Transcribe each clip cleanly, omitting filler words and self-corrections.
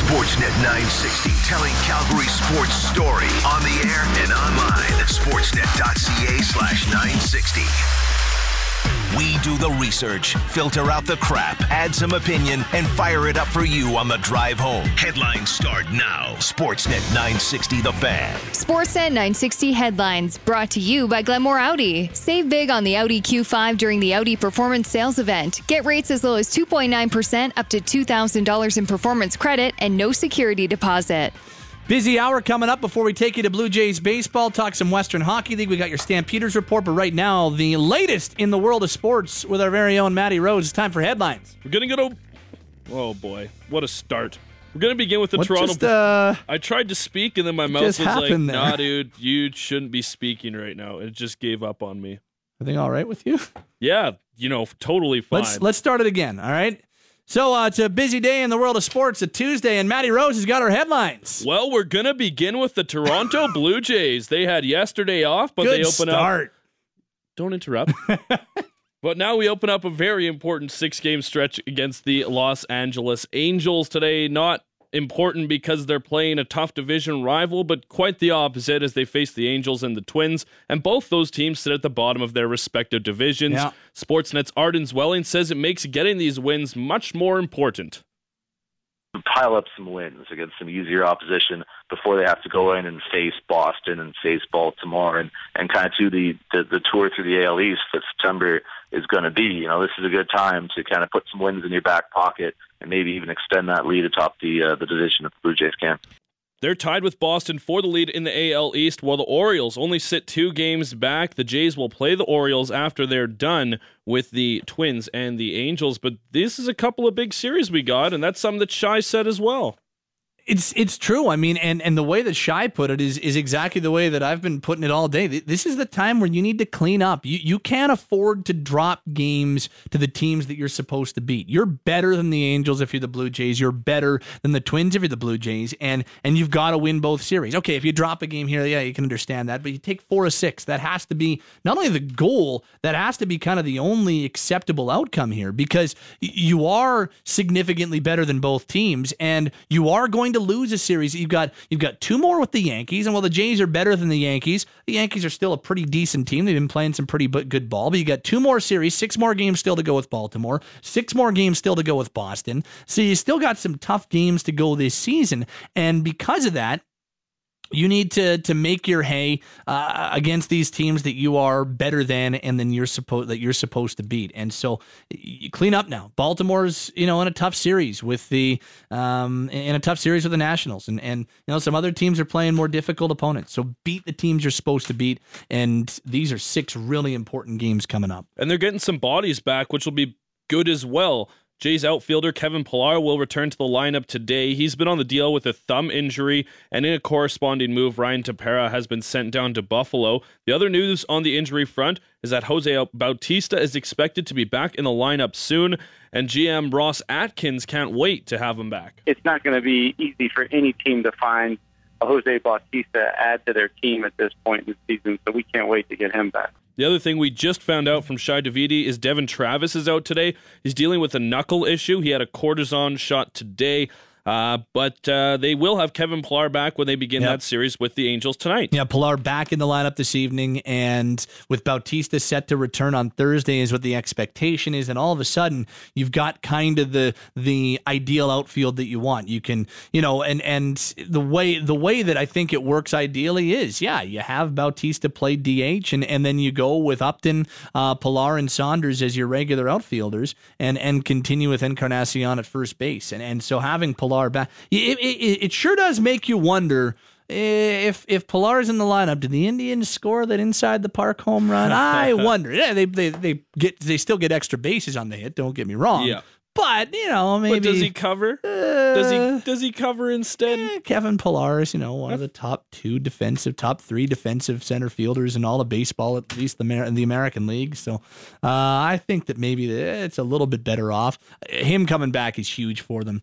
Sportsnet 960, telling Calgary sports story on the air and online. Sportsnet.ca/960. We do the research, filter out the crap, add some opinion, and fire it up for you on the drive home. Headlines start now. Sportsnet 960, The Fan. Sportsnet 960 headlines brought to you by Glenmore Audi. Save big on the Audi Q5 during the Audi Performance Sales Event. Get rates as low as 2.9% up to $2,000 in performance credit and no security deposit. Busy hour coming up before we take you to Blue Jays baseball, talk some Western Hockey League. We got your Stampeders report, but right now, the latest in the world of sports with our very own Matty Rose. It's time for headlines. We're going to go to... Oh, boy. What a start. We're going to begin with the Toronto... I tried to speak, and then my mouth was like, nah, dude, you shouldn't be speaking right now. It just gave up on me. Everything all right with you? Yeah, totally fine. Let's start it again, all right? So it's a busy day in the world of sports, a Tuesday, and Matty Rose has got our headlines. Well, we're going to begin with the Toronto Blue Jays. They had yesterday off, but they open up... Don't interrupt. But now we open up a very important 6-game stretch against the Los Angeles Angels today. Not important because they're playing a tough division rival, but quite the opposite as they face the Angels and the Twins, and both those teams sit at the bottom of their respective divisions. Yeah. Sportsnet's Arden Zwelling says it makes getting these wins much more important. Pile up some wins against some easier opposition before they have to go in and face Boston and face Baltimore and kind of do the tour through the AL East that September is going to be. This is a good time to kind of put some wins in your back pocket and maybe even extend that lead atop the division if the Blue Jays can. They're tied with Boston for the lead in the AL East, while the Orioles only sit 2 games back. The Jays will play the Orioles after they're done with the Twins and the Angels. But this is a couple of big series we got, and that's something that Shai said as well. It's true. I mean, and the way that Shai put it is exactly the way that I've been putting it all day. This is the time where you need to clean up. You can't afford to drop games to the teams that you're supposed to beat. You're better than the Angels if you're the Blue Jays. You're better than the Twins if you're the Blue Jays, and you've got to win both series. Okay, if you drop a game here, yeah, you can understand that, but you take 4 of 6. That has to be not only the goal, that has to be kind of the only acceptable outcome here, because you are significantly better than both teams, and you are going to lose a series. You've got 2 more with the Yankees, and while the Jays are better than the Yankees are still a pretty decent team. They've been playing some pretty good ball, but you got 2 more series, 6 more games still to go with Baltimore, 6 more games still to go with Boston. So you still got some tough games to go this season, and because of that, you need to make your hay against these teams that you are better than, and then you're supposed to beat. And so you clean up now. Baltimore's in a tough series with the Nationals, and some other teams are playing more difficult opponents. So beat the teams you're supposed to beat, and these are 6 really important games coming up. And they're getting some bodies back, which will be good as well. Jays outfielder Kevin Pillar will return to the lineup today. He's been on the DL with a thumb injury, and in a corresponding move, Ryan Tepera has been sent down to Buffalo. The other news on the injury front is that Jose Bautista is expected to be back in the lineup soon, and GM Ross Atkins can't wait to have him back. It's not going to be easy for any team to find a Jose Bautista add to their team at this point in the season, so we can't wait to get him back. The other thing we just found out from Shai Davidi is Devin Travis is out today. He's dealing with a knuckle issue. He had a cortisone shot today. But they will have Kevin Pillar back when they begin that series with the Angels tonight. Yeah, Pillar back in the lineup this evening, and with Bautista set to return on Thursday is what the expectation is, and all of a sudden you've got kind of the ideal outfield that you want. You can, and the way that I think it works ideally is, you have Bautista play DH, and then you go with Upton, Pillar, and Saunders as your regular outfielders, and continue with Encarnacion at first base, and so having Pillar back, it sure does make you wonder if Pillar's in the lineup. Did the Indians score that inside the park home run? I wonder. Yeah, they still get extra bases on the hit. Don't get me wrong. Yeah. But, maybe... But does he cover? Does he cover instead? Kevin Pillar is, one of the top 3 defensive center fielders in all of baseball, at least in the American League. So I think that maybe it's a little bit better off. Him coming back is huge for them.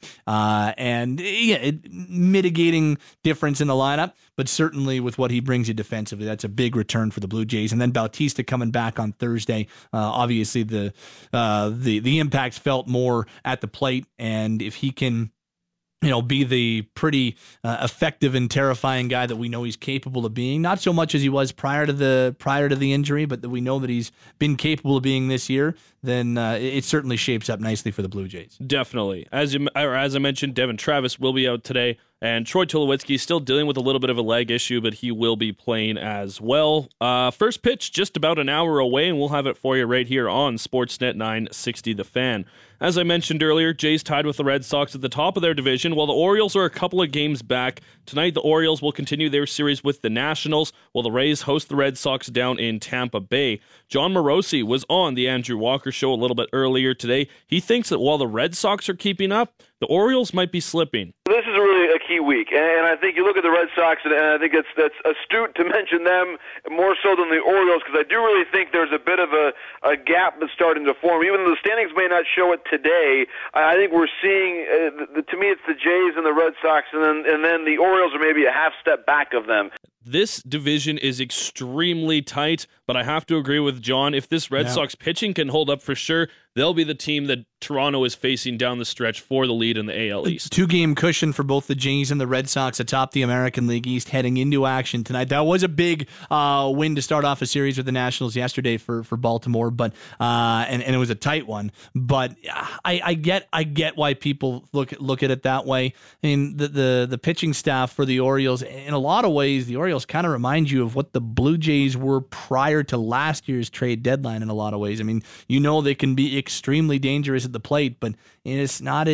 Mitigating difference in the lineup, but certainly with what he brings you defensively, that's a big return for the Blue Jays. And then Bautista coming back on Thursday. Obviously, the impact's felt more at the plate, and if he can be the pretty effective and terrifying guy that we know he's capable of being. Not so much as he was prior to the injury, but that we know that he's been capable of being this year, then it certainly shapes up nicely for the Blue Jays. Definitely. As I mentioned, Devin Travis will be out today, and Troy Tulowitzki is still dealing with a little bit of a leg issue, but he will be playing as well. First pitch just about an hour away, and we'll have it for you right here on Sportsnet 960 The Fan. As I mentioned earlier, Jays tied with the Red Sox at the top of their division, while the Orioles are a couple of games back. Tonight, the Orioles will continue their series with the Nationals, while the Rays host the Red Sox down in Tampa Bay. John Morosi was on the Andrew Walker Show a little bit earlier today. He thinks that while the Red Sox are keeping up, the Orioles might be slipping. This is really a key week, and I think you look at the Red Sox, and I think that's astute to mention them more so than the Orioles, because I do really think there's a bit of a gap that's starting to form. Even though the standings may not show it today, I think we're seeing, to me, it's the Jays and the Red Sox, and then the Orioles are maybe a half step back of them. This division is extremely tight, but I have to agree with John. If this Red Sox pitching can hold up for sure, they'll be the team that Toronto is facing down the stretch for the lead in the AL East. 2-game cushion for both the Jays and the Red Sox atop the American League East heading into action tonight. That was a big win to start off a series with the Nationals yesterday for Baltimore, but and it was a tight one. But I get why people look at it that way. I mean, the pitching staff for the Orioles, in a lot of ways, the Orioles kind of remind you of what the Blue Jays were prior to last year's trade deadline in a lot of ways. I mean, they can be extremely dangerous at the plate, but you're just not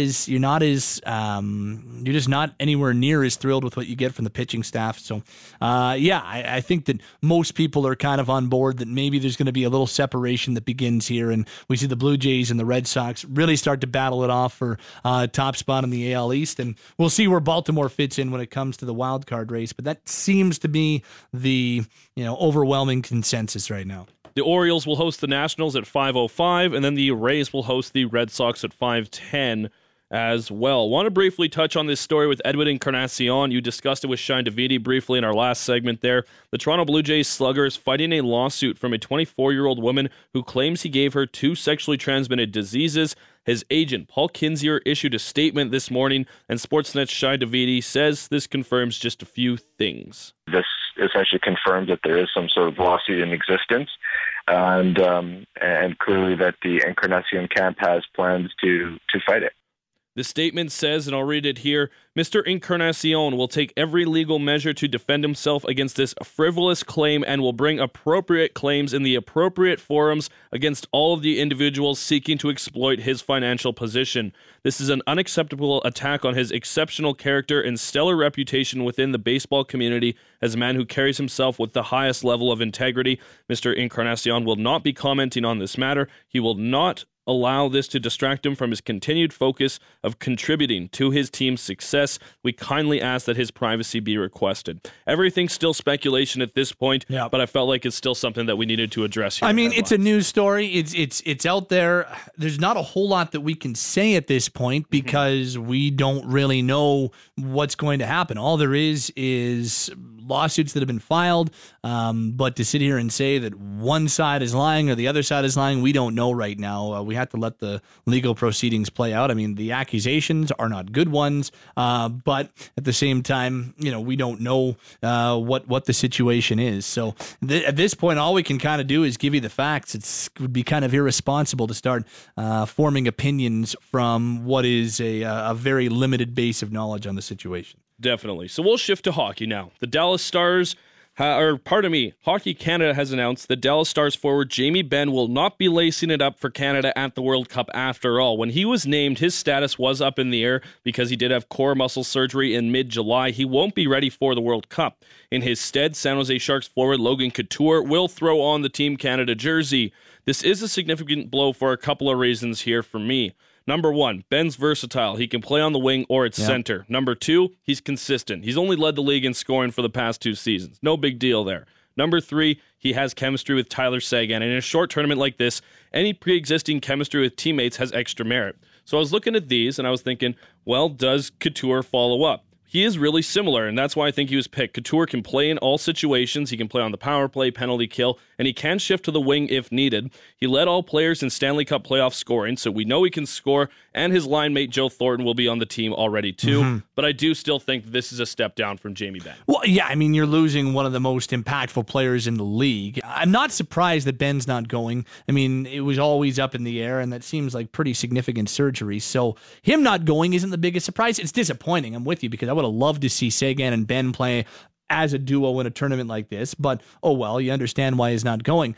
anywhere near as thrilled with what you get from the pitching staff. So, I think that most people are kind of on board that maybe there's going to be a little separation that begins here, and we see the Blue Jays and the Red Sox really start to battle it off for top spot in the AL East, and we'll see where Baltimore fits in when it comes to the wild card race. But that seems to be the overwhelming consensus right now. The Orioles will host the Nationals at 5:05, and then the Rays will host the Red Sox at 5:10 as well. Want to briefly touch on this story with Edwin Encarnacion. You discussed it with Shine Davidi briefly in our last segment there. The Toronto Blue Jays slugger is fighting a lawsuit from a 24-year-old woman who claims he gave her 2 sexually transmitted diseases. His agent, Paul Kinzier, issued a statement this morning, and Sportsnet's Shine Davidi says this confirms just a few things. This essentially confirms that there is some sort of lawsuit in existence, and clearly that the Encarnacion camp has plans to fight it. The statement says, and I'll read it here, Mr. Encarnacion will take every legal measure to defend himself against this frivolous claim and will bring appropriate claims in the appropriate forums against all of the individuals seeking to exploit his financial position. This is an unacceptable attack on his exceptional character and stellar reputation within the baseball community as a man who carries himself with the highest level of integrity. Mr. Encarnacion will not be commenting on this matter. He will not allow this to distract him from his continued focus of contributing to his team's success. We kindly ask that his privacy be requested. Everything's still speculation at this point, but I felt like it's still something that we needed to address here. I mean, it's a news story. It's out there. There's not a whole lot that we can say at this point because we don't really know what's going to happen. All there is lawsuits that have been filed, but to sit here and say that one side is lying or the other side is lying, we don't know right now. We have to let the legal proceedings play out. I mean, the accusations are not good ones, but at the same time, we don't know what the situation is. So at this point, all we can kind of do is give you the facts. It would be kind of irresponsible to start forming opinions from what is a very limited base of knowledge on the situation. Definitely. So we'll shift to hockey now. The Dallas Stars, Hockey Canada has announced that Dallas Stars forward Jamie Benn will not be lacing it up for Canada at the World Cup after all. When he was named, his status was up in the air because he did have core muscle surgery in mid-July. He won't be ready for the World Cup. In his stead, San Jose Sharks forward Logan Couture will throw on the Team Canada jersey. This is a significant blow for a couple of reasons here for me. Number 1, Ben's versatile. He can play on the wing or at center. Number 2, he's consistent. He's only led the league in scoring for the past 2 seasons. No big deal there. Number 3, he has chemistry with Tyler Seguin. And in a short tournament like this, any pre-existing chemistry with teammates has extra merit. So I was looking at these and I was thinking, well, does Couture follow up? he is really similar, and that's why I think he was picked. Couture can play in all situations. He can play on the power play, penalty kill, and he can shift to the wing if needed. He led all players in Stanley Cup playoff scoring, so we know he can score, and his line mate Joe Thornton will be on the team already too. But I do still think this is a step down from Jamie Benn. Well, yeah, I mean, you're losing one of the most impactful players in the league. I'm not surprised that Ben's not going. I mean, it was always up in the air, and that seems like pretty significant surgery. So him not going isn't the biggest surprise. It's disappointing. I'm with you because I would have loved to see Seguin and Ben play as a duo in a tournament like this, but oh well, you understand why he's not going.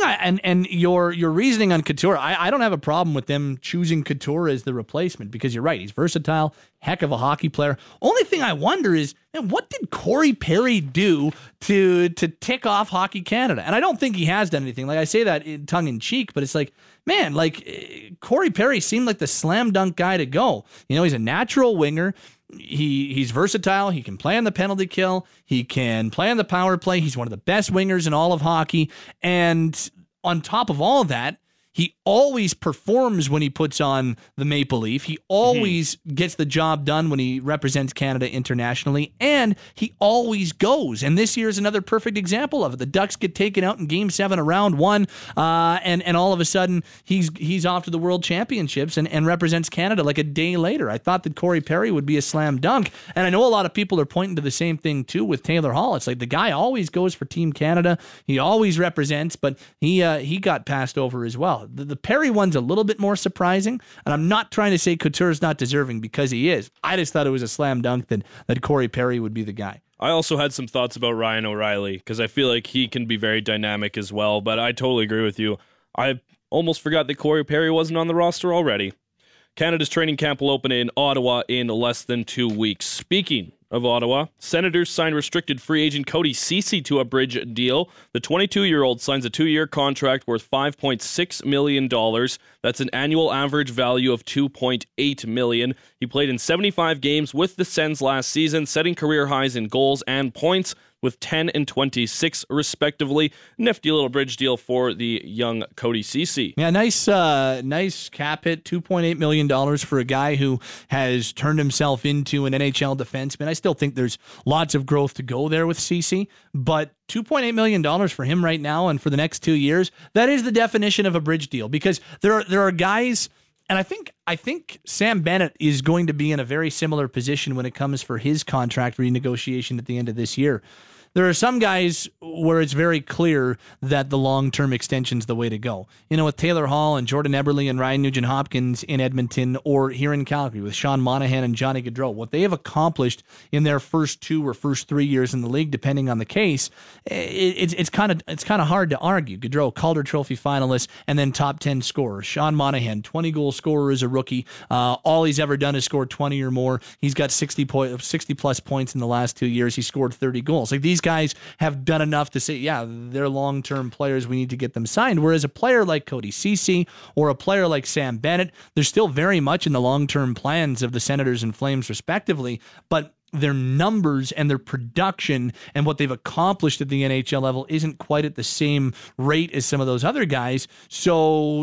And your reasoning on Couture, I don't have a problem with them choosing Couture as the replacement because you're right, he's versatile, heck of a hockey player. Only thing I wonder is, man, what did Corey Perry do to tick off Hockey Canada? And I don't think he has done anything. Like I say that in tongue in cheek, but it's like, man, like Corey Perry seemed like the slam dunk guy to go. You know, he's a natural winger. He's versatile. He can play on the penalty kill. He can play on the power play. He's one of the best wingers in all of hockey. And on top of all of that, he always performs when he puts on the maple leaf. He always gets the job done when he represents Canada internationally, and he always goes. And this year is another perfect example of it. The Ducks get taken out in Game 7 of Round 1, and all of a sudden he's off to the World Championships and represents Canada like a day later. I thought that Corey Perry would be a slam dunk, and I know a lot of people are pointing to the same thing too with Taylor Hall. It's like the guy always goes for Team Canada. He always represents, but he got passed over as well. The Perry one's a little bit more surprising, and I'm not trying to say Couture's not deserving because he is. I just thought it was a slam dunk that Corey Perry would be the guy. I also had some thoughts about Ryan O'Reilly because I feel like he can be very dynamic as well, but I totally agree with you. I almost forgot that Corey Perry wasn't on the roster already. Canada's training camp will open in Ottawa in less than 2 weeks. Speaking of Ottawa, Senators signed restricted free agent Cody Ceci to a bridge deal. The 22-year-old signs a 2-year contract worth $5.6 million. That's an annual average value of $2.8 million. He played in 75 games with the Sens last season, setting career highs in goals and points with 10 and 26, respectively. Nifty little bridge deal for the young Cody Ceci. Yeah, nice cap hit, $2.8 million for a guy who has turned himself into an NHL defenseman. I still think there's lots of growth to go there with Ceci, but $2.8 million for him right now and for the next 2 years, that is the definition of a bridge deal because there are guys. And I think Sam Bennett is going to be in a very similar position when it comes for his contract renegotiation at the end of this year. There are some guys where it's very clear that the long-term extension's the way to go. You know, with Taylor Hall and Jordan Eberle and Ryan Nugent-Hopkins in Edmonton, or here in Calgary with Sean Monahan and Johnny Gaudreau, what they have accomplished in their first 2 or first 3 years in the league, depending on the case, it's kind of hard to argue. Gaudreau, Calder Trophy finalist, and then top 10 scorer. Sean Monahan, 20-goal scorer as a rookie. All he's ever done is score 20 or more. He's got 60-plus points in the last 2 years. He scored 30 goals. Like, these guys have done enough to say, yeah, they're long-term players. We need to get them signed. Whereas a player like Cody Ceci or a player like Sam Bennett, they're still very much in the long-term plans of the Senators and Flames respectively, but their numbers and their production and what they've accomplished at the NHL level isn't quite at the same rate as some of those other guys. So,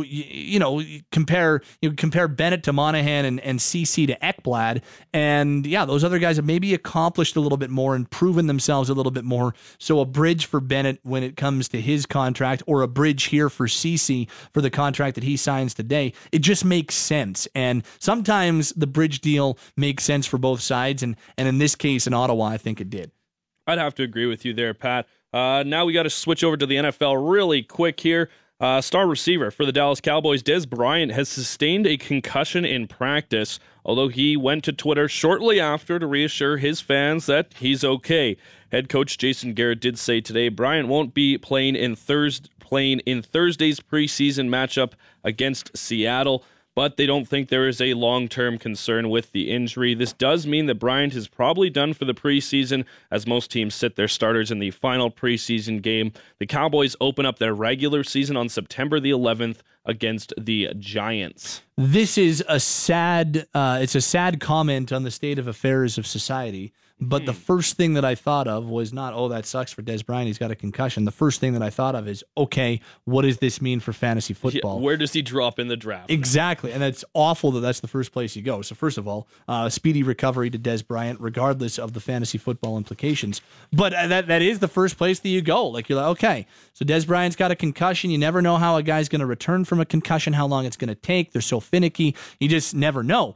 compare Bennett to Monahan and CC to Ekblad. And yeah, those other guys have maybe accomplished a little bit more and proven themselves a little bit more. So a bridge for Bennett when it comes to his contract, or a bridge here for CC for the contract that he signs today, it just makes sense. And sometimes the bridge deal makes sense for both sides. And in this case, in Ottawa, I think it did. I'd have to agree with you there, Pat. Now we got to switch over to the NFL really quick here. Star receiver for the Dallas Cowboys, Dez Bryant, has sustained a concussion in practice, although he went to Twitter shortly after to reassure his fans that he's okay. Head coach Jason Garrett did say today Bryant won't be playing in Thursday's preseason matchup against Seattle, but they don't think there is a long-term concern with the injury. This does mean that Bryant is probably done for the preseason, as most teams sit their starters in the final preseason game. The Cowboys open up their regular season on September the 11th against the Giants. This is a sad comment on the state of affairs of society. But the first thing that I thought of was not, oh, that sucks for Des Bryant, he's got a concussion. The first thing that I thought of is, okay, what does this mean for fantasy football? Yeah, where does he drop in the draft? Exactly, and it's awful that that's the first place you go. So first of all, speedy recovery to Des Bryant, regardless of the fantasy football implications. But that is the first place that you go. Like, you're like, okay, so Des Bryant's got a concussion. You never know how a guy's going to return from a concussion, how long it's going to take. They're so finicky. You just never know.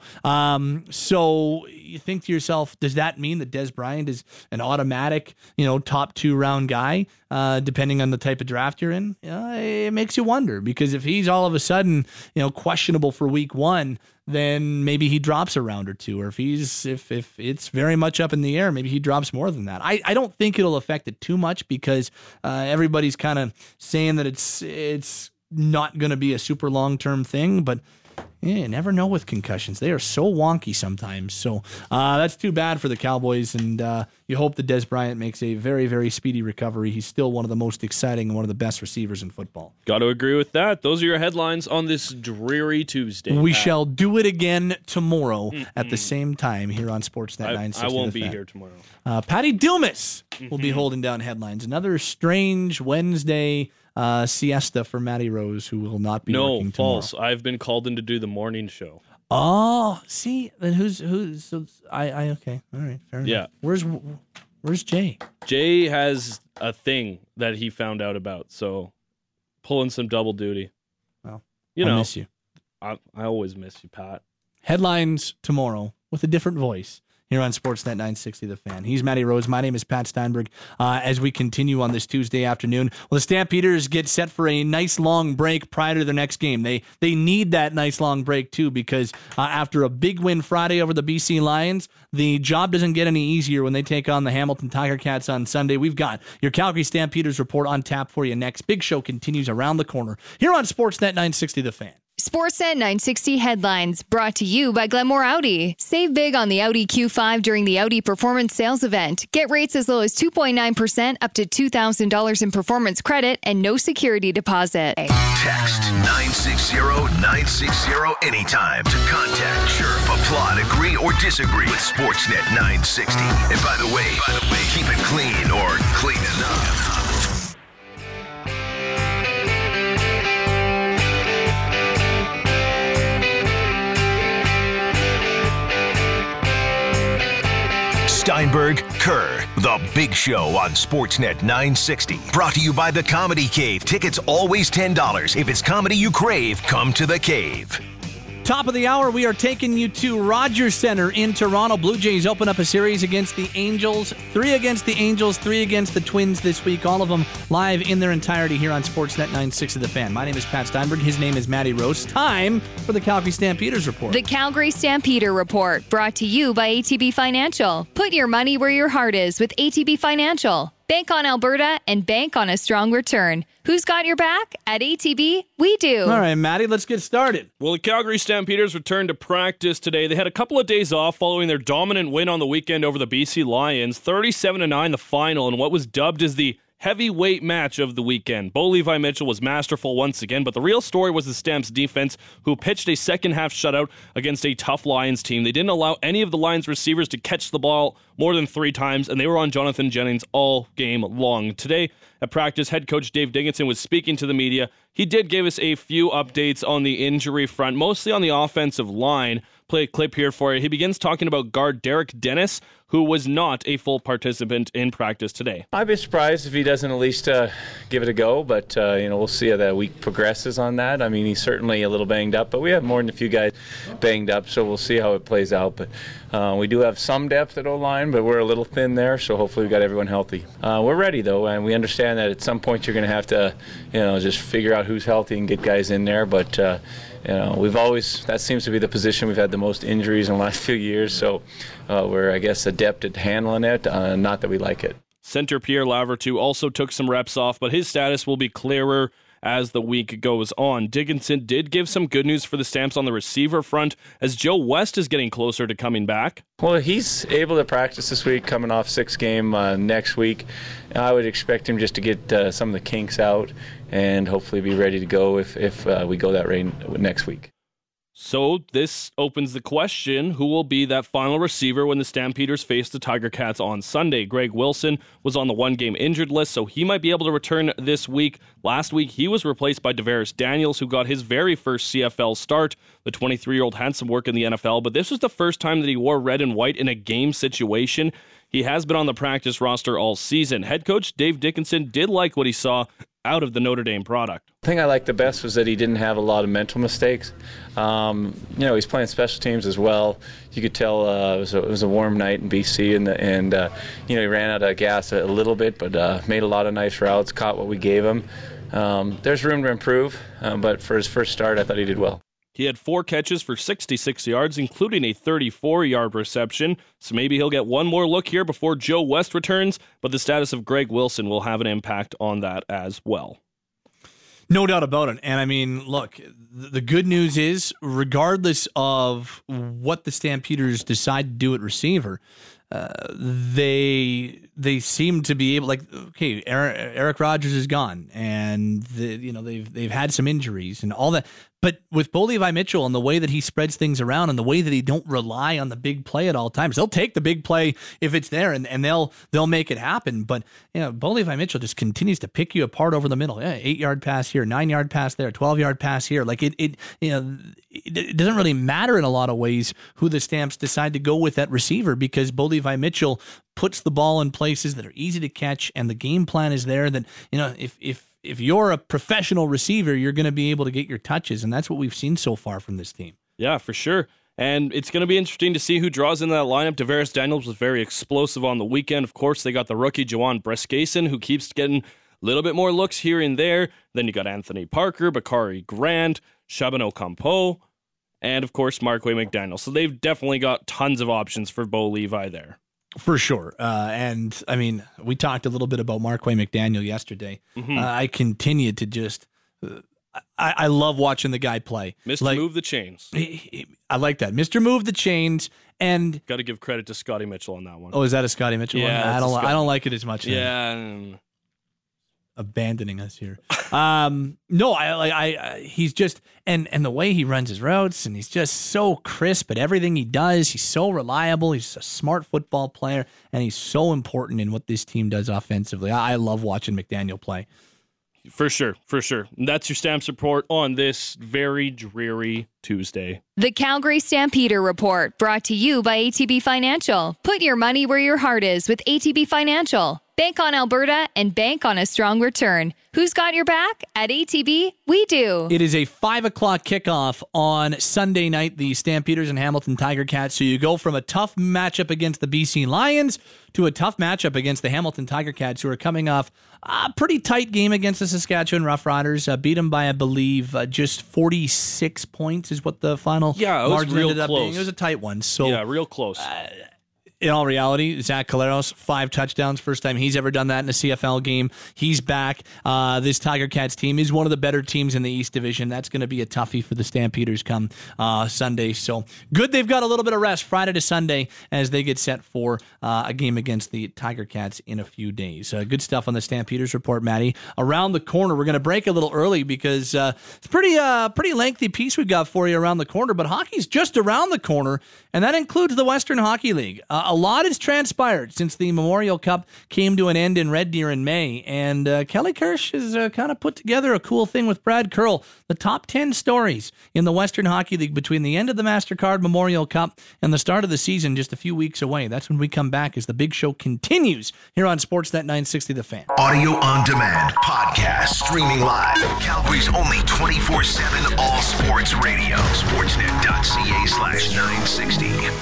So you think to yourself, does that mean that Des Bryant is an automatic, top 2 round guy, depending on the type of draft you're in? It makes you wonder, because if he's all of a sudden, questionable for week 1, then maybe he drops a round or 2, or if it's very much up in the air, maybe he drops more than that. I don't think it'll affect it too much, because everybody's kind of saying that it's not going to be a super long-term thing, but you never know with concussions. They are so wonky sometimes. So that's too bad for the Cowboys, and you hope that Des Bryant makes a very, very speedy recovery. He's still one of the most exciting and one of the best receivers in football. Got to agree with that. Those are your headlines on this dreary Tuesday. We shall do it again tomorrow at the same time here on Sportsnet 960. I won't be here tomorrow. Patty Dumas will be holding down headlines. Another strange Wednesday siesta for Matty Rose, who will not be working tomorrow. No, false. I've been called in to do the morning show. Oh, see, then who's so I okay, all right, fair enough. Yeah, where's Jay? Jay has a thing that he found out about, so pulling some double duty. Well, I miss you. I always miss you, Pat. Headlines tomorrow with a different voice here on Sportsnet 960 The Fan. He's Matty Rose. My name is Pat Steinberg. As we continue on this Tuesday afternoon, well, the Stampeders get set for a nice long break prior to their next game. They need that nice long break too, because after a big win Friday over the BC Lions, the job doesn't get any easier when they take on the Hamilton Tiger Cats on Sunday. We've got your Calgary Stampeders report on tap for you next. Big show continues around the corner here on Sportsnet 960 The Fan. Sportsnet 960 headlines brought to you by Glenmore Audi. Save big on the Audi Q5 during the Audi Performance Sales Event. Get rates as low as 2.9% up to $2,000 in performance credit and no security deposit. Text 960-960 anytime to contact, chirp, applaud, agree, or disagree with Sportsnet 960. And by the way, keep it clean or clean enough. Steinberg, Kerr, The Big Show on Sportsnet 960. Brought to you by The Comedy Cave. Tickets always $10. If it's comedy you crave, come to The Cave. Top of the hour, we are taking you to Rogers Center in Toronto. Blue Jays open up a series against the Angels. 3 against the Angels, 3 against the Twins this week. All of them live in their entirety here on Sportsnet 960 The Fan. My name is Pat Steinberg. His name is Matty Rose. Time for the Calgary Stampeders Report. The Calgary Stampeder Report, brought to you by ATB Financial. Put your money where your heart is with ATB Financial. Bank on Alberta and bank on a strong return. Who's got your back? At ATB, we do. All right, Matty, let's get started. Well, the Calgary Stampeders returned to practice today. They had a couple of days off following their dominant win on the weekend over the BC Lions, 37-9 the final, and what was dubbed as the heavyweight match of the weekend. Bo Levi Mitchell was masterful once again, but the real story was the Stamps defense, who pitched a second-half shutout against a tough Lions team. They didn't allow any of the Lions receivers to catch the ball more than 3 times, and they were on Jonathan Jennings all game long. Today, at practice, head coach Dave Dickinson was speaking to the media. He did give us a few updates on the injury front, mostly on the offensive line. Play a clip here for you. He begins talking about guard Derek Dennis, who was not a full participant in practice today. I'd be surprised if he doesn't at least give it a go, but we'll see how that week progresses on that. I mean, he's certainly a little banged up, but we have more than a few guys banged up, so we'll see how it plays out. But we do have some depth at O-line, but we're a little thin there, so hopefully we got everyone healthy. We're ready, though, and we understand that at some point you're going to have to, just figure out who's healthy and get guys in there, but that seems to be the position we've had the most injuries in the last few years, so we're, I guess, adept at handling it, not that we like it. Center Pierre Lavertu also took some reps off, but his status will be clearer as the week goes on. Dickinson did give some good news for the Stamps on the receiver front as Joe West is getting closer to coming back. Well, he's able to practice this week, coming off 6 game next week. I would expect him just to get some of the kinks out and hopefully be ready to go if we go that way next week. So this opens the question, who will be that final receiver when the Stampeders face the Tiger Cats on Sunday? Greg Wilson was on the 1-game injured list, so he might be able to return this week. Last week, he was replaced by Davaris Daniels, who got his very first CFL start. The 23-year-old had some work in the NFL, but this was the first time that he wore red and white in a game situation. He has been on the practice roster all season. Head coach Dave Dickinson did like what he saw out of the Notre Dame product. The thing I liked the best was that he didn't have a lot of mental mistakes. He's playing special teams as well. You could tell it was a warm night in BC, and he ran out of gas a little bit, but made a lot of nice routes, caught what we gave him. There's room to improve, but for his first start, I thought he did well. He had 4 catches for 66 yards, including a 34-yard reception, so maybe he'll get one more look here before Joe West returns, but the status of Greg Wilson will have an impact on that as well. No doubt about it. And I mean, look, the good news is, regardless of what the Stampeders decide to do at receiver, they seem to be able, like, okay, Eric Rogers is gone, and they've had some injuries and all that. But with Bo Levi Mitchell and the way that he spreads things around and the way that he don't rely on the big play at all times, they'll take the big play if it's there and they'll make it happen. But Bo Levi Mitchell just continues to pick you apart over the middle. 8-yard pass here, 9-yard pass there, 12-yard pass here. Like it doesn't really matter in a lot of ways who the Stamps decide to go with at receiver, because Bo Levi Mitchell puts the ball in places that are easy to catch, and the game plan is there that if you're a professional receiver, you're going to be able to get your touches, and that's what we've seen so far from this team. Yeah, for sure. And it's going to be interesting to see who draws in that lineup. Davaris Daniels was very explosive on the weekend. Of course, they got the rookie Juwan Brescason, who keeps getting a little bit more looks here and there. Then you got Anthony Parker, Bakari Grant, Chabonneau Campo, and of course, Marquay McDaniel. So they've definitely got tons of options for Bo Levi there. For sure. And I mean, we talked a little bit about Marquay McDaniel yesterday. Mm-hmm. I continue to just, I love watching the guy play. Mr. Move the Chains. I like that. Mr. Move the Chains. And got to give credit to Scotty Mitchell on that one. Oh, is that a Scotty Mitchell one? Yeah, I don't like it as much. Yeah. Abandoning us here. He's just, and the way he runs his routes, and he's just so crisp at everything he does. He's so reliable. He's a smart football player, and he's so important in what this team does offensively. I love watching McDaniel play. For sure. That's your Stamps report on this very dreary Tuesday. The Calgary Stampeder Report, brought to you by ATB Financial. Put your money where your heart is with ATB Financial. Bank on Alberta and bank on a strong return. Who's got your back? At ATB, we do. It is a 5 o'clock kickoff on Sunday night, the Stampeders and Hamilton Tiger Cats. So you go from a tough matchup against the BC Lions to a tough matchup against the Hamilton Tiger Cats, who are coming off a pretty tight game against the Saskatchewan Roughriders. Beat them by, I believe, just 46 points is what the final margin ended up being. It was a tight one. So yeah, real close. In all reality, Zach Caleros, 5 touchdowns, first time he's ever done that in a CFL game. He's back. This Tiger Cats team is one of the better teams in the East Division. That's going to be a toughie for the Stampeders come Sunday. So good they've got a little bit of rest Friday to Sunday as they get set for a game against the Tiger Cats in a few days. Good stuff on the Stampeders report, Maddie. Around the corner, we're going to break a little early because it's pretty lengthy piece we've got for you around the corner, but hockey's just around the corner, and that includes the Western Hockey League. A lot has transpired since the Memorial Cup came to an end in Red Deer in May, and Kelly Kirsch has kind of put together a cool thing with Brad Curl, the top 10 stories in the Western Hockey League between the end of the MasterCard Memorial Cup and the start of the season just a few weeks away. That's when we come back as the big show continues here on Sportsnet 960 The Fan. Audio on demand, podcast, streaming live. Calgary's only 24/7 all sports radio. Sportsnet.ca/960.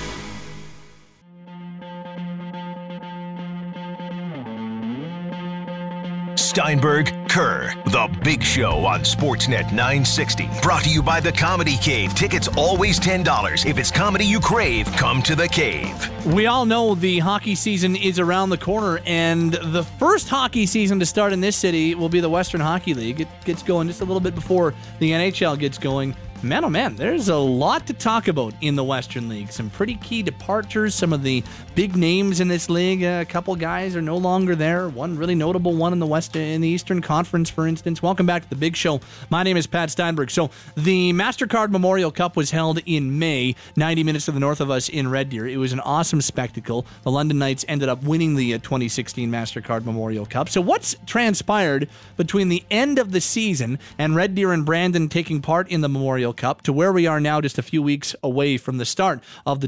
Steinberg, Kerr. The Big Show on Sportsnet 960. Brought to you by The Comedy Cave. Tickets always $10. If it's comedy you crave, come to The Cave. We all know the hockey season is around the corner, and the first hockey season to start in this city will be the Western Hockey League. It gets going just a little bit before the NHL gets going. Man, oh man, there's a lot to talk about in the Western League. Some pretty key departures, some of the big names in this league. A couple guys are no longer there. One really notable one in the Eastern Conference, for instance. Welcome back to the Big Show. My name is Pat Steinberg. So the MasterCard Memorial Cup was held in May, 90 minutes to the north of us in Red Deer. It was an awesome spectacle. The London Knights ended up winning the 2016 MasterCard Memorial Cup. So what's transpired between the end of the season and Red Deer and Brandon taking part in the Memorial Cup to where we are now, just a few weeks away from the start of the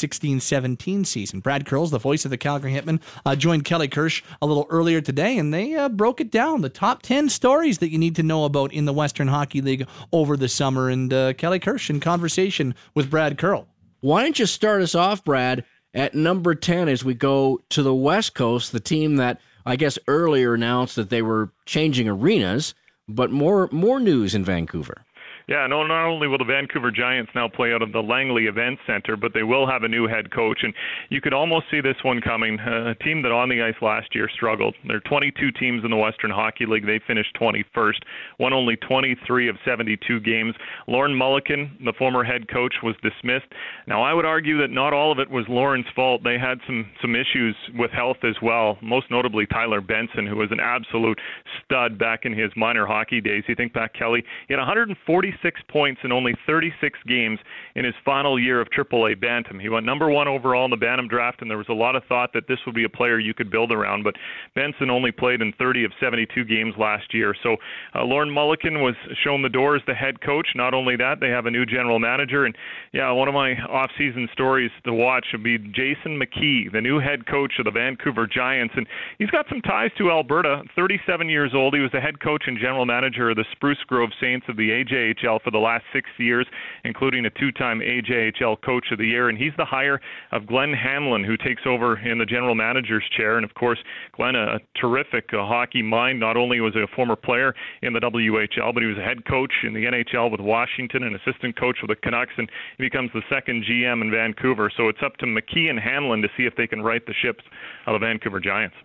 2016-17 season? Brad Curls, the voice of the Calgary Hitmen, joined Kelly Kirsch a little earlier today, and they broke it down, the top 10 stories that you need to know about in the Western Hockey League over the summer. And Kelly Kirsch in conversation with Brad Curl. Why don't you start us off, Brad, at number 10 as we go to the West Coast, the team that I guess earlier announced that they were changing arenas, but more news in Vancouver. Yeah, no, not only will the Vancouver Giants now play out of the Langley Event Center, but they will have a new head coach. And you could almost see this one coming. A team that on the ice last year struggled. There are 22 teams in the Western Hockey League. They finished 21st, won only 23 of 72 games. Lauren Mulliken, the former head coach, was dismissed. Now, I would argue that not all of it was Lauren's fault. They had some issues with health as well, most notably Tyler Benson, who was an absolute stud back in his minor hockey days. You think back, Kelly, he had 146 points in only 36 games in his final year of AAA Bantam. He went number 1 overall in the Bantam draft, and there was a lot of thought that this would be a player you could build around, but Benson only played in 30 of 72 games last year. So Lauren Mulliken was shown the door as the head coach. Not only that, they have a new general manager, and yeah, one of my off-season stories to watch would be Jason McKee, the new head coach of the Vancouver Giants, and he's got some ties to Alberta. 37 years old. He was the head coach and general manager of the Spruce Grove Saints of the AJHL for the last 6 years, including a 2-time AJHL Coach of the Year. And he's the hire of Glenn Hanlon, who takes over in the general manager's chair. And of course, Glenn, a terrific hockey mind. Not only was he a former player in the WHL, but he was a head coach in the NHL with Washington, an assistant coach with the Canucks, and he becomes the second GM in Vancouver. So it's up to McKee and Hanlon to see if they can right the ships of the Vancouver Giants.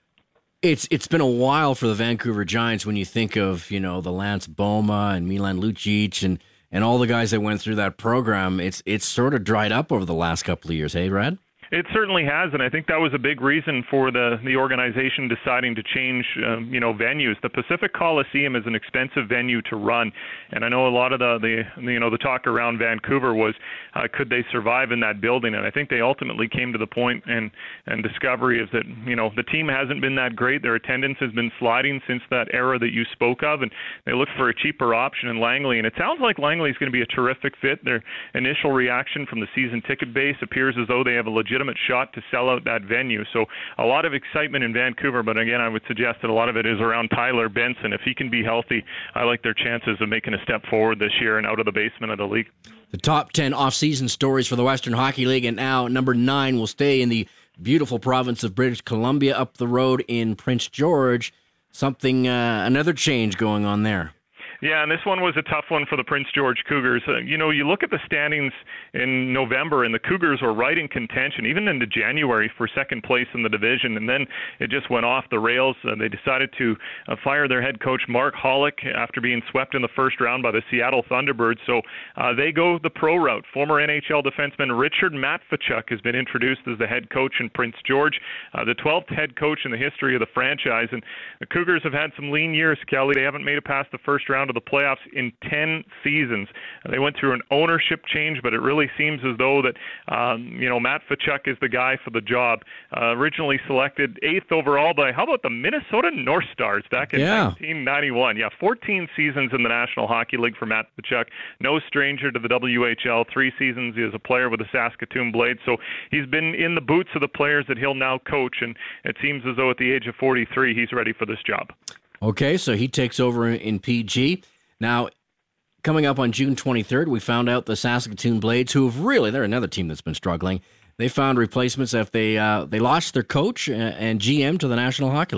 It's been a while for the Vancouver Giants when you think of, the Lance Boma and Milan Lucic and all the guys that went through that program. It's sort of dried up over the last couple of years, hey, Brad? It certainly has, and I think that was a big reason for the organization deciding to change, venues. The Pacific Coliseum is an expensive venue to run, and I know a lot of the talk around Vancouver was could they survive in that building, and I think they ultimately came to the point and discovery is that the team hasn't been that great. Their attendance has been sliding since that era that you spoke of, and they look for a cheaper option in Langley, and it sounds like Langley is going to be a terrific fit. Their initial reaction from the season ticket base appears as though they have a legitimate shot to sell out that venue. So a lot of excitement in Vancouver, but again, I would suggest that a lot of it is around Tyler Benson. If he can be healthy, I like their chances of making a step forward this year and out of the basement of the league. The top 10 off-season stories for the Western Hockey League, and now number 9 will stay in the beautiful province of British Columbia up the road in Prince George. Another change going on there. Yeah, and this one was a tough one for the Prince George Cougars. You look at the standings in November, and the Cougars were right in contention, even into January, for second place in the division, and then it just went off the rails. They decided to fire their head coach, Mark Hollick, after being swept in the first round by the Seattle Thunderbirds. So they go the pro route. Former NHL defenseman Richard Matvichuk has been introduced as the head coach in Prince George, the 12th head coach in the history of the franchise. And the Cougars have had some lean years, Kelly. They haven't made it past the first round of the playoffs in 10 seasons. They went through an ownership change, but it really seems as though that Matvichuk is the guy for the job. Originally selected 8th overall by, how about the Minnesota North Stars back in 1991? Yeah, 14 seasons in the National Hockey League for Matvichuk. No stranger to the WHL. 3 seasons as a player with the Saskatoon Blades. So he's been in the boots of the players that he'll now coach, and it seems as though at the age of 43, he's ready for this job. Okay, so he takes over in PG. Now, coming up on June 23rd, we found out the Saskatoon Blades, they're another team that's been struggling. They found replacements after they lost their coach and GM to the National Hockey League.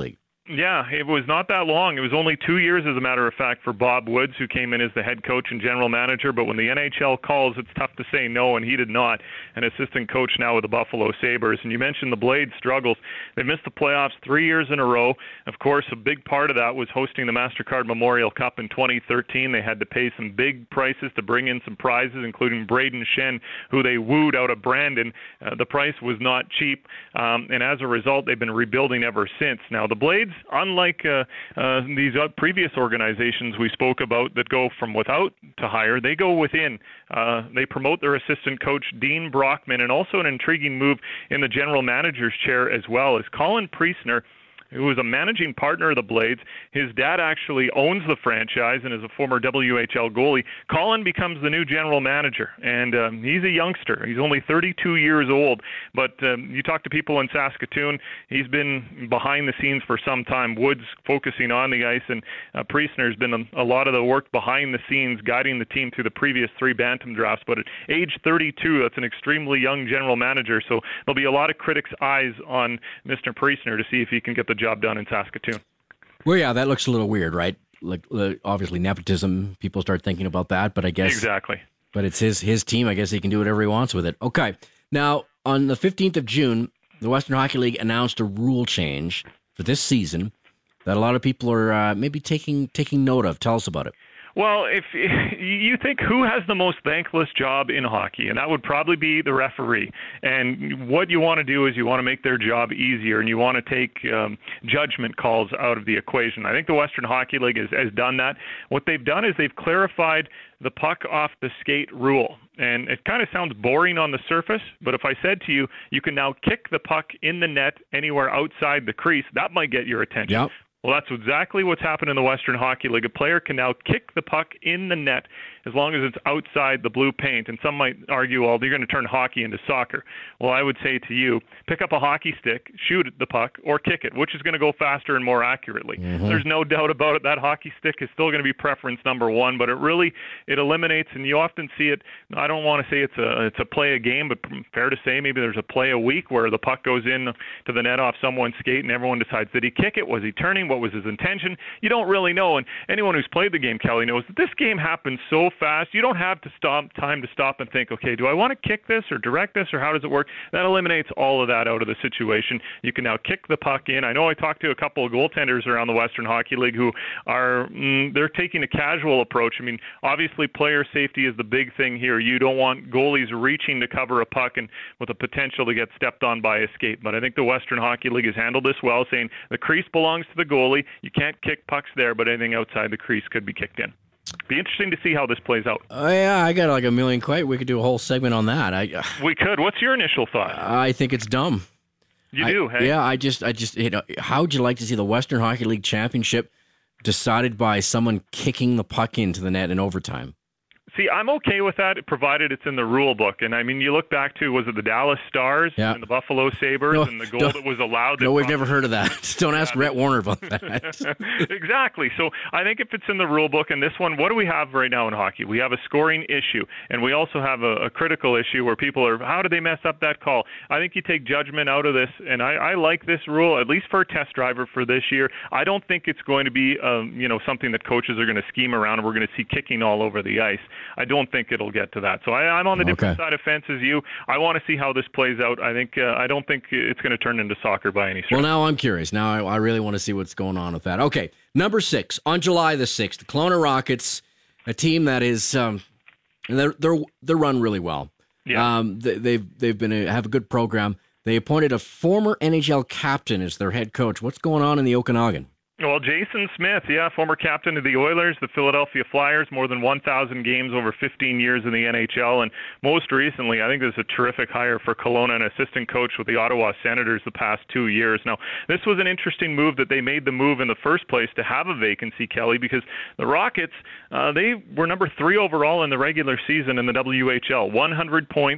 Yeah, it was not that long. It was only 2 years, as a matter of fact, for Bob Woods, who came in as the head coach and general manager. But when the NHL calls, it's tough to say no, and he did not. An assistant coach now with the Buffalo Sabres. And you mentioned the Blades' struggles. They missed the playoffs 3 years in a row. Of course, a big part of that was hosting the MasterCard Memorial Cup in 2013. They had to pay some big prices to bring in some prizes, including Braden Shen, who they wooed out of Brandon. The price was not cheap, and as a result, they've been rebuilding ever since. Now, the Blades, unlike these previous organizations we spoke about that go from without to hire, they go within. They promote their assistant coach, Dean Brockman, and also an intriguing move in the general manager's chair as well is Colin Priestner, who is a managing partner of the Blades. His dad actually owns the franchise and is a former WHL goalie. Colin becomes the new general manager, and he's a youngster. He's only 32 years old, but you talk to people in Saskatoon, he's been behind the scenes for some time. Woods focusing on the ice, and Priestner's been a lot of the work behind the scenes, guiding the team through the previous 3 Bantam drafts. But at age 32, that's an extremely young general manager, so there'll be a lot of critics' eyes on Mr. Priestner to see if he can get the job done in Saskatoon. Well, yeah, that looks a little weird, right? Like, obviously, nepotism, people start thinking about that, but I guess... Exactly. But it's his team. I guess he can do whatever he wants with it. Okay. Now, on the 15th of June, the Western Hockey League announced a rule change for this season that a lot of people are maybe taking note of. Tell us about it. Well, if you think who has the most thankless job in hockey, and that would probably be the referee. And what you want to do is you want to make their job easier, and you want to take judgment calls out of the equation. I think the Western Hockey League has done that. What they've done is they've clarified the puck off the skate rule. And it kind of sounds boring on the surface, but if I said to you, you can now kick the puck in the net anywhere outside the crease, that might get your attention. Yep. Well, that's exactly what's happened in the Western Hockey League. A player can now kick the puck in the net as long as it's outside the blue paint. And some might argue, well, you're going to turn hockey into soccer. Well, I would say to you, pick up a hockey stick, shoot at the puck, or kick it, which is going to go faster and more accurately. Mm-hmm. There's no doubt about it. That hockey stick is still going to be preference number one, but it eliminates, and you often see it. I don't want to say it's a play a game, but fair to say maybe there's a play a week where the puck goes in to the net off someone's skate, and everyone decides, did he kick it? Was he turning? What was his intention? You don't really know, and anyone who's played the game, Kelly, knows that this game happens so fast. You don't have time to stop and think, okay, do I want to kick this or direct this, or how does it work? That eliminates all of that out of the situation. You can now kick the puck in. I know I talked to a couple of goaltenders around the Western Hockey League who are they're taking a casual approach. I mean, obviously player safety is the big thing here. You don't want goalies reaching to cover a puck and with a potential to get stepped on by a skate. But I think the Western Hockey League has handled this well, saying the crease belongs to the goalie. You can't kick pucks there, but anything outside the crease could be kicked in. Be interesting to see how this plays out. Yeah, I got like a million quite. We could do a whole segment on that. We could. What's your initial thought? I think it's dumb. You do, hey? Yeah, I just, how would you like to see the Western Hockey League Championship decided by someone kicking the puck into the net in overtime? See, I'm okay with that, provided it's in the rule book. And, I mean, you look back to, was it the Dallas Stars and the Buffalo Sabres and the goal that was allowed? No, we've never heard of that. Don't ask Rhett Warner about that. Exactly. So I think if it's in the rule book, and this one, what do we have right now in hockey? We have a scoring issue, and we also have a critical issue where people are, how did they mess up that call? I think you take judgment out of this, and I like this rule, at least for a test driver for this year. I don't think it's going to be, something that coaches are going to scheme around, and we're going to see kicking all over the ice. I don't think it'll get to that. So I'm on the different side of fence as you. I want to see how this plays out. I think I don't think it's going to turn into soccer by any stretch. Well, now I'm curious. Now I really want to see what's going on with that. Okay, number 6 on July the 6th, the Kelowna Rockets, a team that is they're run really well. Yeah. They've been have a good program. They appointed a former NHL captain as their head coach. What's going on in the Okanagan? Well, Jason Smith, former captain of the Oilers, the Philadelphia Flyers, more than 1,000 games over 15 years in the NHL, and most recently, I think this is a terrific hire for Kelowna, an assistant coach with the Ottawa Senators the past 2 years. Now, this was an interesting move that they made the move in the first place to have a vacancy, Kelly, because the Rockets, they were number 3 overall in the regular season in the WHL, 100 points,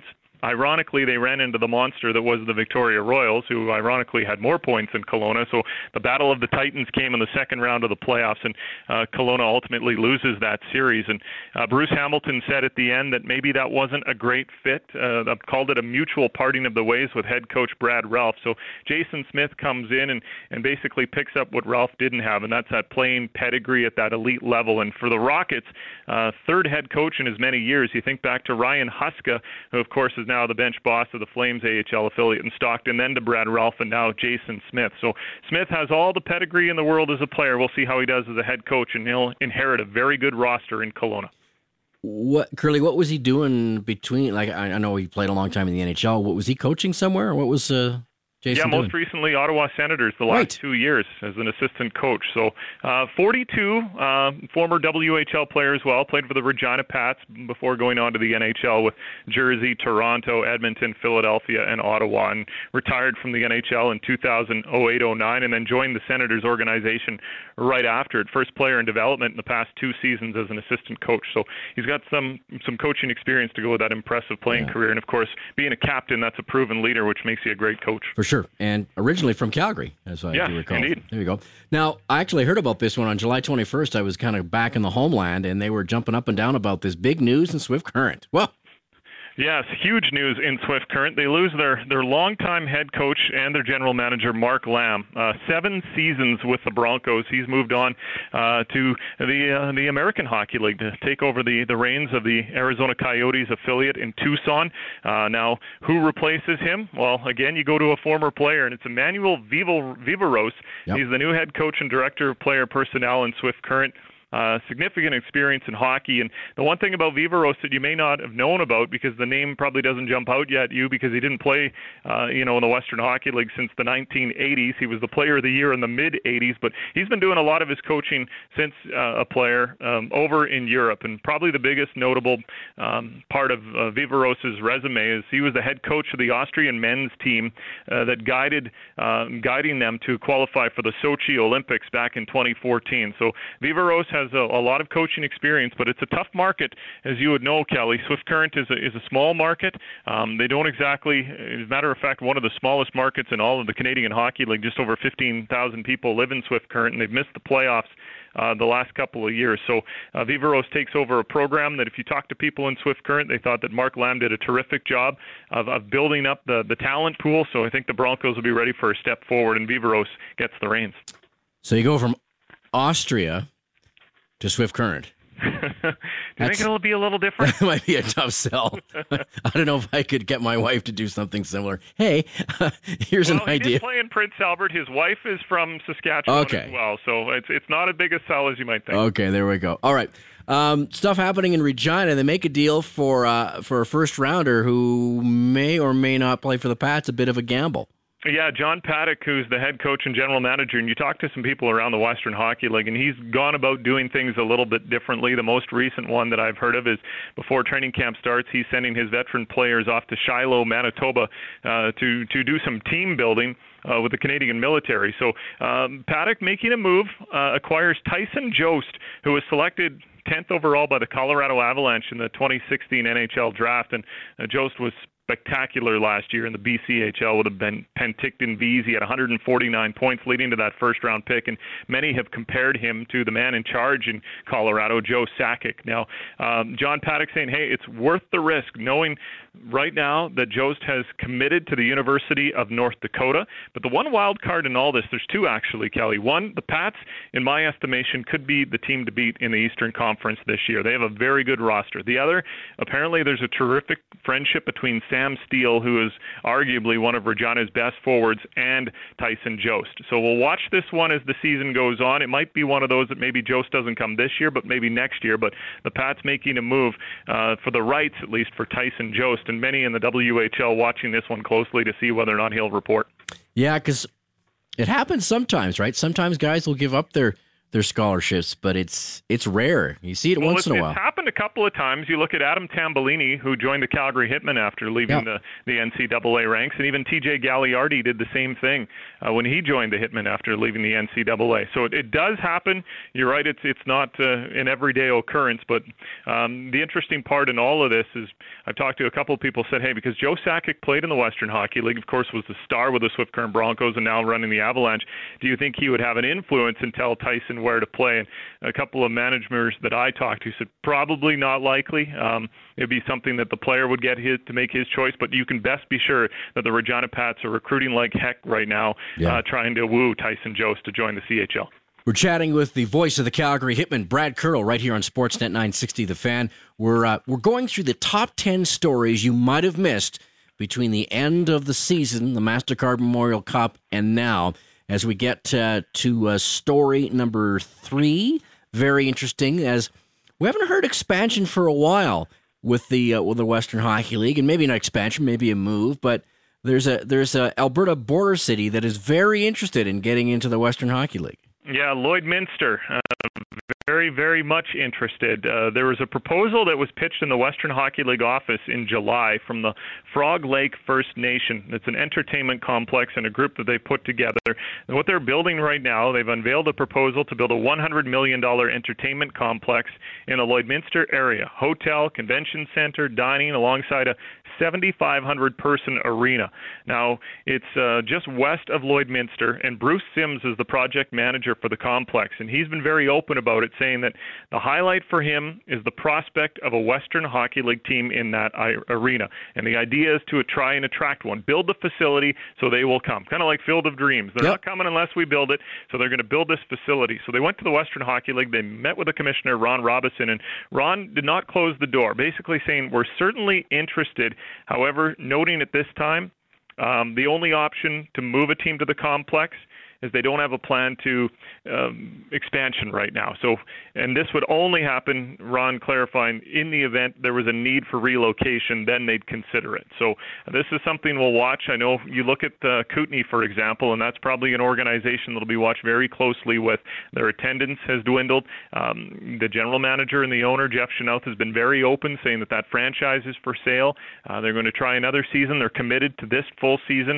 ironically, they ran into the monster that was the Victoria Royals, who ironically had more points than Kelowna. So the battle of the Titans came in the second round of the playoffs, and Kelowna ultimately loses that series. And Bruce Hamilton said at the end that maybe that wasn't a great fit. Called it a mutual parting of the ways with head coach Brad Ralph. So Jason Smith comes in and basically picks up what Ralph didn't have, and that's that playing pedigree at that elite level. And for the Rockets, third head coach in as many years. You think back to Ryan Huska, who of course is now the bench boss of the Flames AHL affiliate in Stockton, then to Brad Ralph, and now Jason Smith. So Smith has all the pedigree in the world as a player. We'll see how he does as a head coach, and he'll inherit a very good roster in Kelowna. Curly, what was he doing between? Like, I know he played a long time in the NHL. What was he coaching somewhere? Or what was Jason doing? Most recently Ottawa Senators the last 2 years as an assistant coach. So 42, former WHL player as well, played for the Regina Pats before going on to the NHL with Jersey, Toronto, Edmonton, Philadelphia, and Ottawa, and retired from the NHL in 2008-09 and then joined the Senators organization right after it. First player in development in the past 2 seasons as an assistant coach. So he's got some coaching experience to go with that impressive playing career. And of course, being a captain, that's a proven leader, which makes you a great coach. For sure. And originally from Calgary, as I do recall. Indeed. There you go. Now, I actually heard about this one on July 21st. I was kind of back in the homeland, and they were jumping up and down about this big news in Swift Current. Well, Yes, huge news in Swift Current. They lose their longtime head coach and their general manager, Mark Lamb. 7 seasons with the Broncos. He's moved on to the American Hockey League to take over the reins of the Arizona Coyotes affiliate in Tucson. Now, who replaces him? Well, again, you go to a former player, and it's Emmanuel Viveros. Yep. He's the new head coach and director of player personnel in Swift Current. Significant experience in hockey. And the one thing about Viveros that you may not have known about, because the name probably doesn't jump out yet, because he didn't play, in the Western Hockey League since the 1980s. He was the player of the year in the mid-80s, but he's been doing a lot of his coaching since a player over in Europe. And probably the biggest notable part of Viveros' resume is he was the head coach of the Austrian men's team that guiding them to qualify for the Sochi Olympics back in 2014. So Viveros has a lot of coaching experience, but it's a tough market, as you would know, Kelly. Swift Current is a small market. They don't exactly, as a matter of fact, one of the smallest markets in all of the Canadian Hockey League. Just over 15,000 people live in Swift Current, and they've missed the playoffs the last couple of years. So Viveros takes over a program that if you talk to people in Swift Current, they thought that Mark Lamb did a terrific job of building up the talent pool. So I think the Broncos will be ready for a step forward, and Viveros gets the reins. So you go from Austria to Swift Current. Do you think it'll be a little different? That might be a tough sell. I don't know if I could get my wife to do something similar. Hey, here's an idea. He did play in Prince Albert. His wife is from Saskatchewan as well, so it's not as big a sell as you might think. Okay, there we go. All right. Stuff happening in Regina. They make a deal for a first rounder who may or may not play for the Pats. A bit of a gamble. Yeah, John Paddock, who's the head coach and general manager, and you talk to some people around the Western Hockey League, and he's gone about doing things a little bit differently. The most recent one that I've heard of is before training camp starts, he's sending his veteran players off to Shiloh, Manitoba, to do some team building with the Canadian military. So Paddock making a move, acquires Tyson Jost, who was selected 10th overall by the Colorado Avalanche in the 2016 NHL draft, and Jost was spectacular last year in the BCHL with the Penticton V's. He had 149 points leading to that first-round pick, and many have compared him to the man in charge in Colorado, Joe Sakic. Now, John Paddock saying, hey, it's worth the risk, knowing right now that Jost has committed to the University of North Dakota. But the one wild card in all this, there's two actually, Kelly. One, the Pats, in my estimation, could be the team to beat in the Eastern Conference this year. They have a very good roster. The other, apparently there's a terrific friendship between Sam Steele, who is arguably one of Regina's best forwards, and Tyson Jost. So we'll watch this one as the season goes on. It might be one of those that maybe Jost doesn't come this year, but maybe next year. But the Pats making a move for the rights, at least for Tyson Jost, and many in the WHL watching this one closely to see whether or not he'll report. Yeah, because it happens sometimes, right? Sometimes guys will give up their scholarships, but it's rare. You see it once in a while. It's happened happened a couple of times. You look at Adam Tambellini, who joined the Calgary Hitmen after leaving the NCAA ranks, and even TJ Gagliardi did the same thing when he joined the Hitmen after leaving the NCAA. So it does happen. You're right, it's not an everyday occurrence, but the interesting part in all of this is I've talked to a couple of people said, hey, because Joe Sakic played in the Western Hockey League, of course, was the star with the Swift Current Broncos and now running the Avalanche, do you think he would have an influence and tell Tyson where to play? And a couple of managers that I talked to said probably not likely. It'd be something that the player would get to make his choice, but you can best be sure that the Regina Pats are recruiting like heck right now, trying to woo Tyson Jost to join the CHL. We're chatting with the voice of the Calgary Hitmen, Brad Curl, right here on Sportsnet 960 The Fan. We're going through the top 10 stories you might have missed between the end of the season, the MasterCard Memorial Cup, and now, as we get to story number 3. Very interesting, as we haven't heard expansion for a while with the Western Hockey League, and maybe not expansion, maybe a move, but there's a Alberta border city that is very interested in getting into the Western Hockey League. Yeah, Lloydminster, very, very much interested. There was a proposal that was pitched in the Western Hockey League office in July from the Frog Lake First Nation. It's an entertainment complex and a group that they put together. And what they're building right now, they've unveiled a proposal to build a $100 million entertainment complex in the Lloydminster area. Hotel, convention center, dining, alongside a 7,500-person arena. Now, it's just west of Lloydminster, and Bruce Sims is the project manager for the complex, and he's been very open about it, saying that the highlight for him is the prospect of a Western Hockey League team in that arena, and the idea is to try and attract one, build the facility so they will come, kind of like Field of Dreams. They're not coming unless we build it, so they're going to build this facility. So they went to the Western Hockey League, they met with the commissioner, Ron Robison, and Ron did not close the door, basically saying, we're certainly interested. However, noting at this time, the only option to move a team to the complex is they don't have a plan to expansion right now. So, and this would only happen, Ron clarifying, in the event there was a need for relocation, then they'd consider it. So this is something we'll watch. I know you look at Kootenay, for example, and that's probably an organization that will be watched very closely with. Their attendance has dwindled. The general manager and the owner, Jeff Chenouth, has been very open, saying that that franchise is for sale. They're going to try another season. They're committed to this full season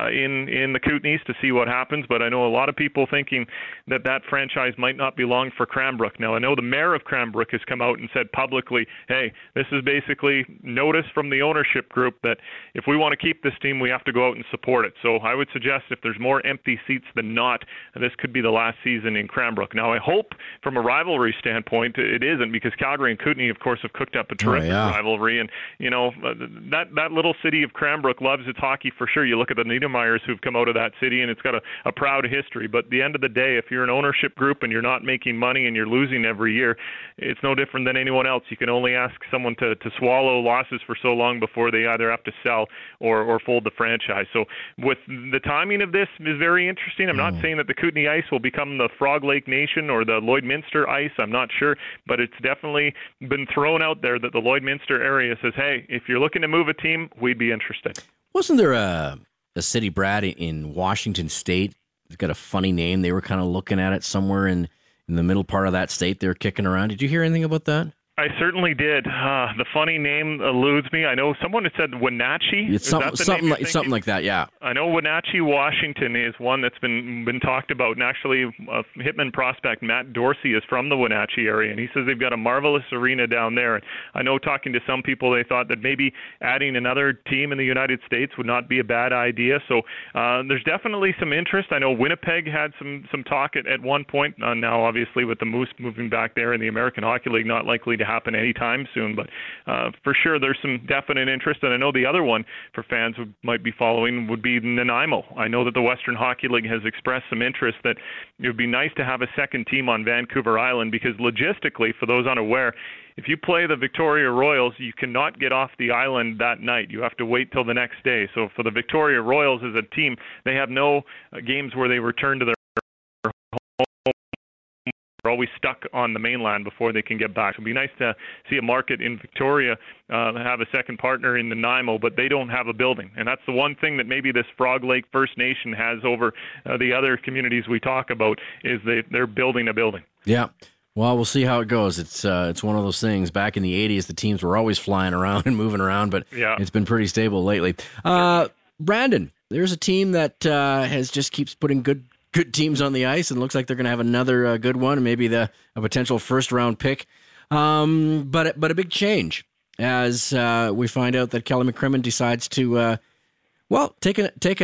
in the Kootenays to see what happens, but I know a lot of people thinking that that franchise might not be long for Cranbrook. Now, I know the mayor of Cranbrook has come out and said publicly, hey, this is basically notice from the ownership group that if we want to keep this team, we have to go out and support it. So I would suggest if there's more empty seats than not, this could be the last season in Cranbrook. Now, I hope from a rivalry standpoint it isn't, because Calgary and Kootenay, of course, have cooked up a terrific rivalry. And, you know, that little city of Cranbrook loves its hockey for sure. You look at the Niedermeyers who've come out of that city, and it's got a proud history. But at the end of the day, if you're an ownership group and you're not making money and you're losing every year, it's no different than anyone else. You can only ask someone to swallow losses for so long before they either have to sell or fold the franchise. So with the timing of this is very interesting. I'm not saying that the Kootenay Ice will become the Frog Lake Nation or the Lloydminster Ice. I'm not sure, but it's definitely been thrown out there that the Lloydminster area says, hey, if you're looking to move a team, we'd be interested. Wasn't there a city, Brad, in Washington State? It's got a funny name. They were kind of looking at it somewhere in the middle part of that state. They're kicking around. Did you hear anything about that? I certainly did. The funny name eludes me. I know someone had said Wenatchee. It's something like that, yeah. I know Wenatchee, Washington is one that's been talked about. And actually, Hitman prospect Matt Dorsey is from the Wenatchee area, and he says they've got a marvelous arena down there. And I know talking to some people, they thought that maybe adding another team in the United States would not be a bad idea. So there's definitely some interest. I know Winnipeg had some talk at one point. Now, obviously, with the Moose moving back there in the American Hockey League, not likely to happen anytime soon, but for sure there's some definite interest. And I know the other one for fans who might be following would be Nanaimo. I know that the Western Hockey League has expressed some interest that it would be nice to have a second team on Vancouver Island, because logistically, for those unaware, if you play the Victoria Royals, you cannot get off the island that night. You have to wait till the next day. So for the Victoria Royals as a team, they have no games where they return to their are always stuck on the mainland before they can get back. So it'd be nice to see a market in Victoria have a second partner in Nanaimo, but they don't have a building. And that's the one thing that maybe this Frog Lake First Nation has over the other communities we talk about, is they're building a building. Yeah. Well, we'll see how it goes. It's one of those things. Back in the 80s, the teams were always flying around and moving around, but It's been pretty stable lately. Brandon, there's a team that has just keeps putting good teams on the ice, and looks like they're going to have another good one, and maybe a potential first-round pick. But a big change as we find out that Kelly McCrimmon decides to take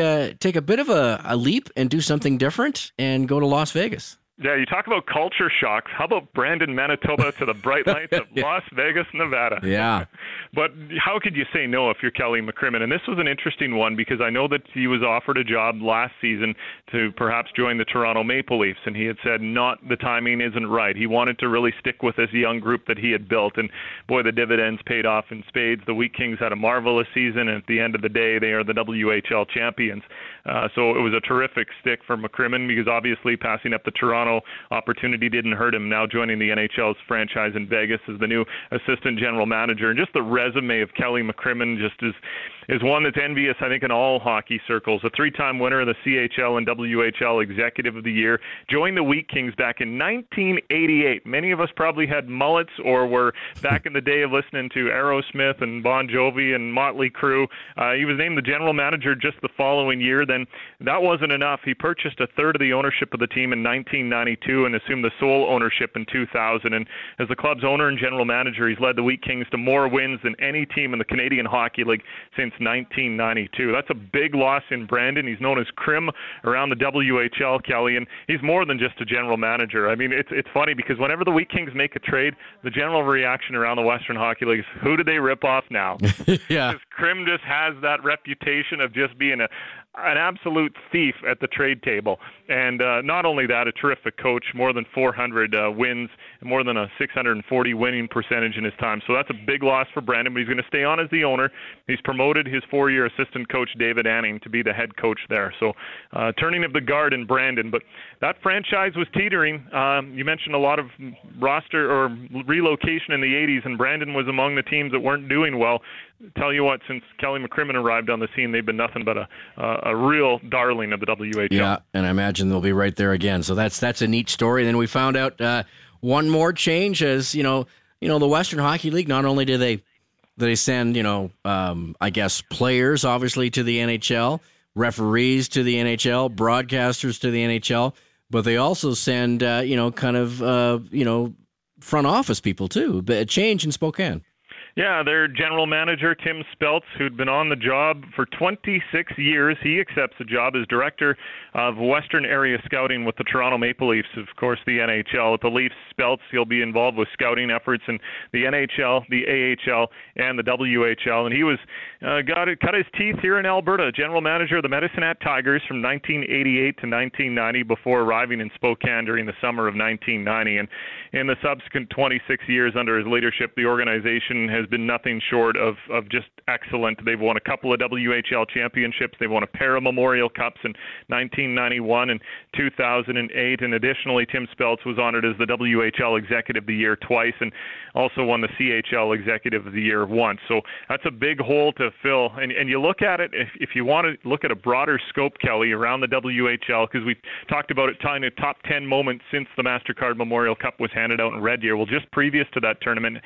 a bit of a leap and do something different and go to Las Vegas. Yeah, you talk about culture shocks. How about Brandon, Manitoba to the bright lights of Las Vegas, Nevada? Yeah. But how could you say no if you're Kelly McCrimmon? And this was an interesting one because I know that he was offered a job last season to perhaps join the Toronto Maple Leafs, and he had said the timing isn't right. He wanted to really stick with this young group that he had built, and boy, the dividends paid off in spades. The Wheat Kings had a marvelous season, and at the end of the day, they are the WHL champions. So it was a terrific stick for McCrimmon because obviously passing up the Toronto opportunity didn't hurt him. Now joining the NHL's franchise in Vegas as the new assistant general manager. And just the resume of Kelly McCrimmon just is one that's envious, I think, in all hockey circles. A 3-time winner of the CHL and WHL Executive of the Year. Joined the Wheat Kings back in 1988. Many of us probably had mullets or were back in the day of listening to Aerosmith and Bon Jovi and Motley Crue. He was named the general manager just the following year. Then that wasn't enough. He purchased a third of the ownership of the team in 1992 and assumed the sole ownership in 2000. And as the club's owner and general manager, he's led the Wheat Kings to more wins than any team in the Canadian Hockey League since 1992. That's a big loss in Brandon. He's known as Crim around the WHL, Kelly, and he's more than just a general manager. I mean, it's funny because whenever the Wheat Kings make a trade, the general reaction around the Western Hockey League is, who do they rip off now? Yeah. Because Crim just has that reputation of just being an absolute thief at the trade table. And not only that, a terrific coach, more than 400 wins, and more than a 640 winning percentage in his time. So that's a big loss for Brandon, but he's going to stay on as the owner. He's promoted his 4-year assistant coach, David Anning, to be the head coach there. So turning of the guard in Brandon. But that franchise was teetering. You mentioned a lot of roster or relocation in the 80s, and Brandon was among the teams that weren't doing well. Tell you what, since Kelly McCrimmon arrived on the scene, they've been nothing but a real darling of the WHL. Yeah, and I imagine they'll be right there again. So that's a neat story. And then we found out one more change, as the Western Hockey League. Not only do they send I guess players obviously to the NHL, referees to the NHL, broadcasters to the NHL, but they also send front office people too. A change in Spokane. Yeah, their general manager, Tim Speltz, who'd been on the job for 26 years, he accepts the job as director of Western Area Scouting with the Toronto Maple Leafs, of course, the NHL. With the Leafs, Speltz, he'll be involved with scouting efforts in the NHL, the AHL, and the WHL. And he was cut his teeth here in Alberta, general manager of the Medicine Hat Tigers from 1988 to 1990 before arriving in Spokane during the summer of 1990. And in the subsequent 26 years under his leadership, the organization has been nothing short of just excellent. They've won a couple of WHL championships. They've won a pair of Memorial Cups in 1991 and 2008. And additionally, Tim Speltz was honored as the WHL Executive of the Year twice and also won the CHL Executive of the Year once. So that's a big hole to fill. And you look at it, if you want to look at a broader scope, Kelly, around the WHL, because we talked about it, tying a top 10 moments since the MasterCard Memorial Cup was handed out in Red Deer. Well, just previous to that tournament,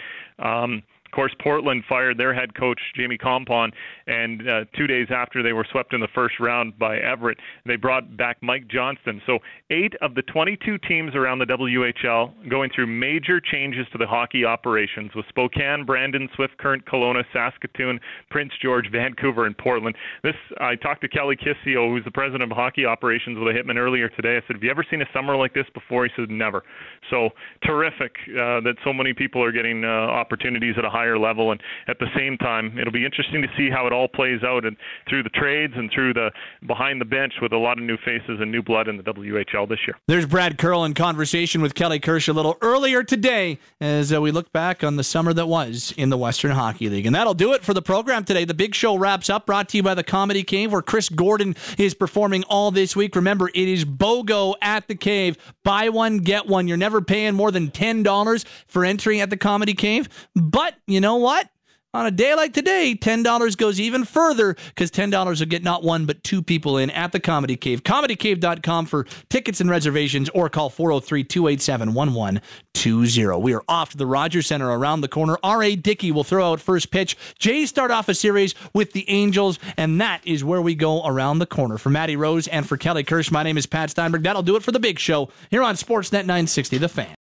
of course, Portland fired their head coach, Jamie Compon, and 2 days after they were swept in the first round by Everett, they brought back Mike Johnston. So 8 of the 22 teams around the WHL going through major changes to the hockey operations with Spokane, Brandon, Swift Current, Kelowna, Saskatoon, Prince George, Vancouver, and Portland. I talked to Kelly Kissio, who's the president of hockey operations with the Hitman earlier today. I said, have you ever seen a summer like this before? He said, never. So terrific that so many people are getting opportunities at a higher level, and at the same time, it'll be interesting to see how it all plays out and through the trades and through the behind the bench with a lot of new faces and new blood in the WHL this year. There's Brad Curl in conversation with Kelly Kirsch a little earlier today as we look back on the summer that was in the Western Hockey League. And that'll do it for the program today. The big show wraps up, brought to you by the Comedy Cave, where Chris Gordon is performing all this week. Remember, it is BOGO at the Cave. Buy one, get one. You're never paying more than $10 for entering at the Comedy Cave. But you know what? On a day like today, $10 goes even further because $10 will get not one but two people in at the Comedy Cave. ComedyCave.com for tickets and reservations or call 403-287-1120. We are off to the Rogers Center around the corner. R.A. Dickey will throw out first pitch. Jays start off a series with the Angels, and that is where we go around the corner. For Matty Rose and for Kelly Kirsch, my name is Pat Steinberg. That'll do it for the big show here on Sportsnet 960, The Fan.